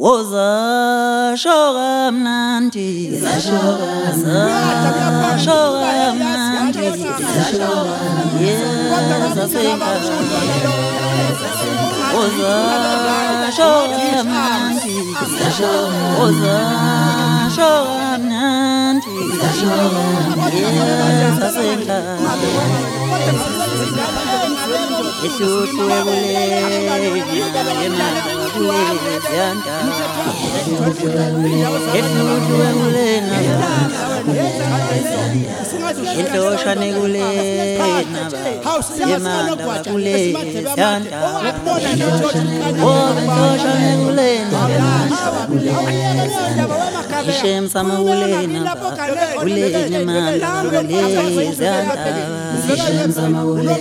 woza shoga mnandi shoga mnandi yeza senga woza shoga mnandi woza shoga mnandi yeza senga Esutu ebule yena ebule yanda Esutu ebule na Etosha negule na yemanda ebule yanda Etosha negule na Ishem samule na ule yemanda ebule yanda Ishem samule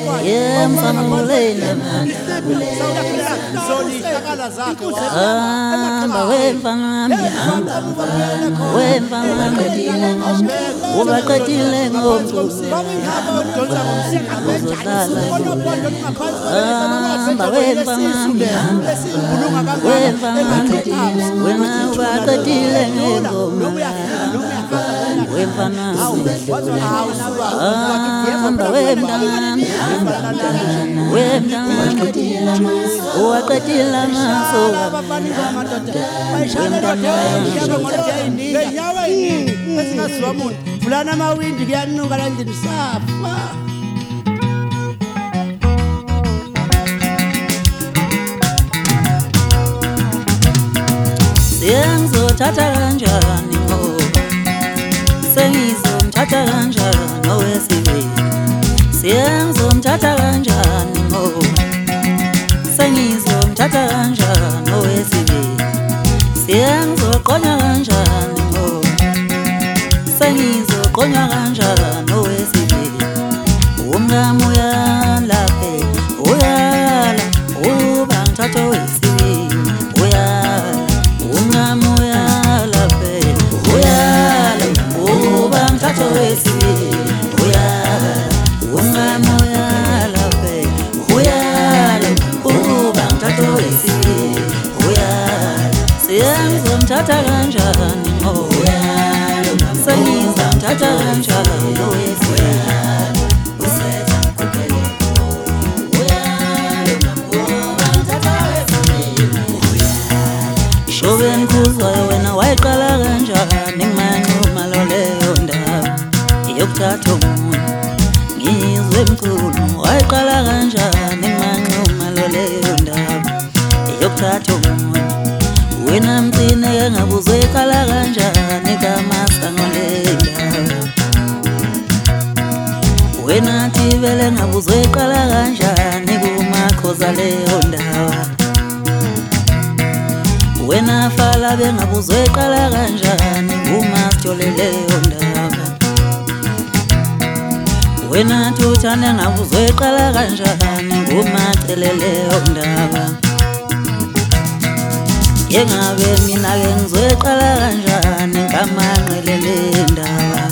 wakatila masoga fulana mawindi kuyanuka la ndini safa sengizothatha kanjani ngoba sengizomthatha kanjani owesibili sengizomthatha kanjani ngoba sengizomthatha kanjani owesibili sengizoqonya kanjani ngoba sengizoqonya kanjani owesibili umngamo uyalaphe uyala uba ngithatha owesibili uyala umngamo uyalaphe uyala uba ngithatha owesibili uyala umngamo uyalaphe uyala uba ngithatha owesibili uyala sengizomthatha kanjani ngoba sengizomthatha kanjani owesibili Shoben kuzwayo wena wayiqala kanjani ngimanquma lo leyo ndaba yokuthatha umuntu ngizwe mkhulu wayiqala kanjani ngimanquma lo leyo ndaba yokuthatha umuntu wena mcine ngabuzwe iqala kanjani kamasango le ndaba wena thibele ngabuzwe iqala kanjani kumakhoza leyo ndaba wena fala bengabuzwe iqala kanjani ngumasithole leyo ndaba wena thuthane ngabuzwe iqala kanjani ngumacele leyo ndaba yengabe mina ke ngizwe iqala kanjani ngamanqele le ndaba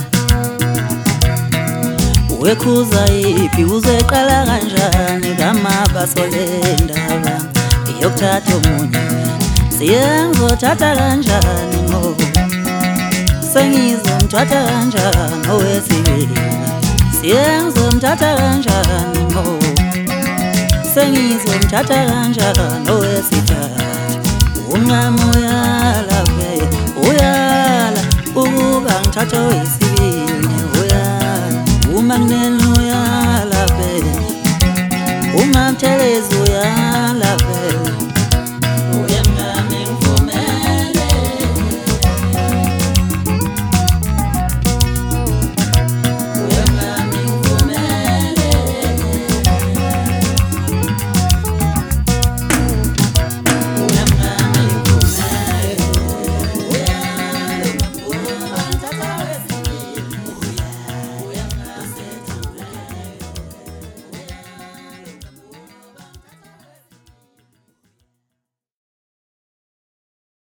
wekhuza iphi uzeqala kanjani ngamabaso le ndaba yokuthatha umuntu sengizothatha kanjani ngoba sengizomthatha kanjani owesibili sengizomthatha kanjani ngoba sengizomthatha kanjani owesithathu umngamo uyalaphe uyala ukuba ngithatha owesibili uyala umagneni uyalaphe umamthelezi uyalaphe